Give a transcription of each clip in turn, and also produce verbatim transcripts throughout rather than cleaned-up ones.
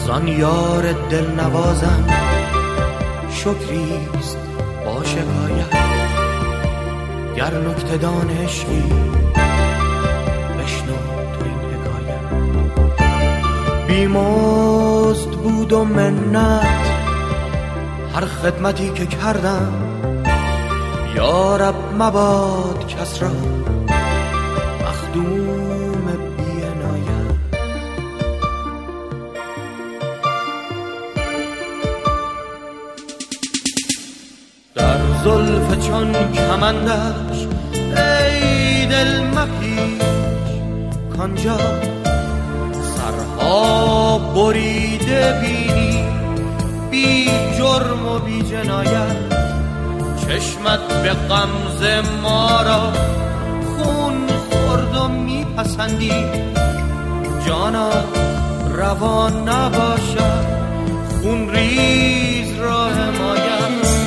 زان یار دل نوازم شکریست با شکایت. گر نکته دان عشقی بشنو تو این حکایت. بیمزد بود و منت هر خدمتی که کردم، یا رب مباد کس را مخدوم بی عنایت. در زلف چون کمندش ای دل مپیچ، کانجا سرها بریده بینی بی جرم و بی جنایت. چشمت به غمزه ما را خون خورد و میپسندی، جانا روا نباشد خون ریز را حمایت.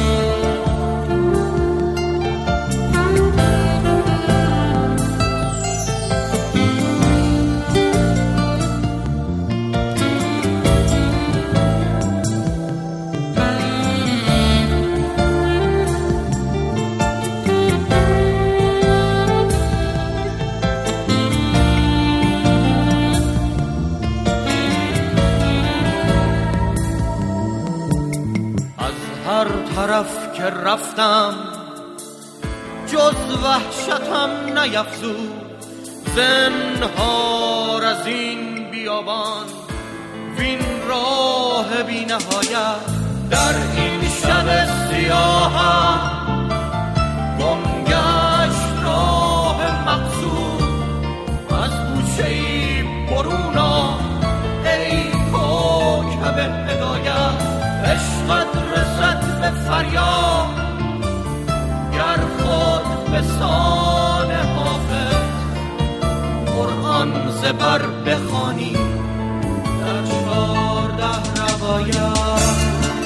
هر طرف که رفتم جز وحشتم نیفزود، زنهار از این بیابان وین راه بی نهایت. در این شب سیاهم گم گشت راه مقصود، از گوشه‌ای برون آ ای کوکب هدایت. عشقت رسد به فریاد گر خود به سان حافظ قرآن زبر بخوانی در چهارده روایت.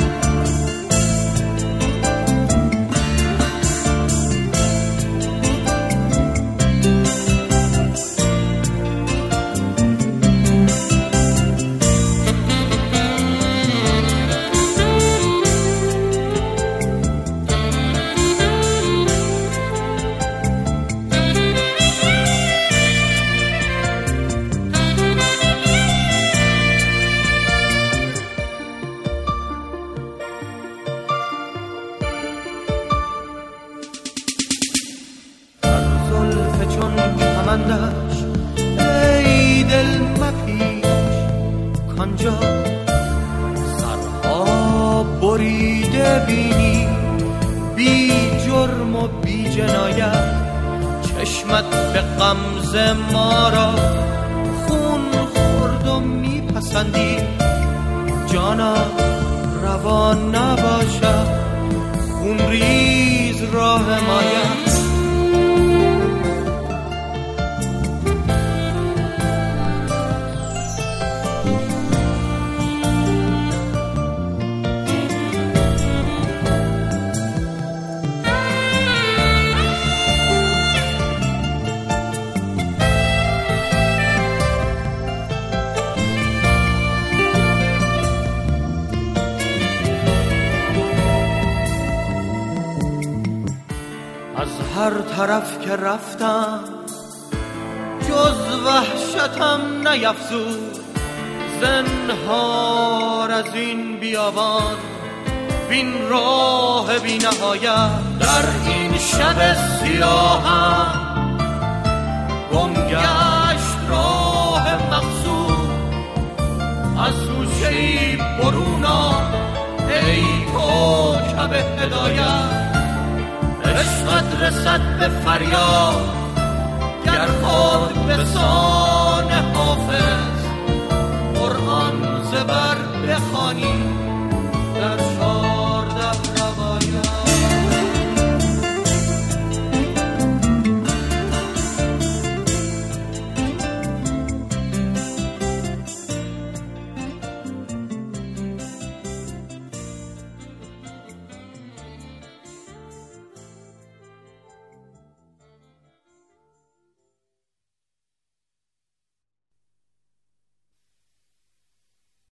ای دل مپیچ، کانجا سرها بریده بینی بی جرم و بی جنایت. چشمت به غمزه ما را خون خورد و میپسندی، جانا روا نباشد خون ریز را حمایت. از هر طرف که رفتم جز وحشتم نیفزود، زنهار از این بیابان بین راه بی نهایت. در این شب سیاهم گم گشت راه مقصود، از گوشه‌ای برون آ ای کوکب هدایت. عشقت رسد به فریاد گر خود به سان حافظ قرآن زبر بخوانی